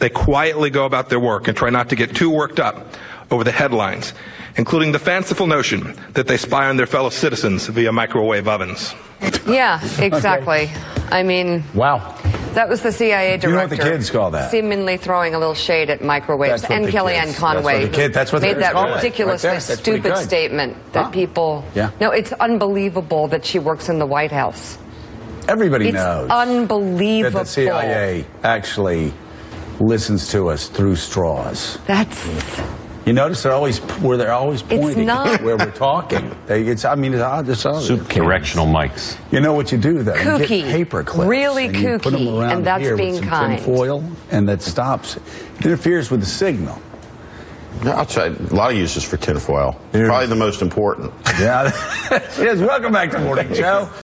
they quietly go about their work and try not to get too worked up over the headlines, including the fanciful notion that they spy on their fellow citizens via microwave ovens. Yeah, exactly. I mean, wow. That was the CIA director. You know what the kids call that? Seemingly throwing a little shade at microwaves. And Kellyanne Conway that's what made that call ridiculously right stupid statement that people... Yeah. No, it's unbelievable that she works in the White House. Everybody knows. It's unbelievable. That the CIA actually listens to us through straws. That's... You notice they're always pointing where we're talking. It's directional mics. You know what you do though? Kooky. You get paper clips. Really and you put them kooky, around and that's here being with some kind. tin foil, and that stops. It interferes with the signal. I'll try a lot of uses for tinfoil. Probably the most important. Yeah. Yes. Welcome back to Morning Joe.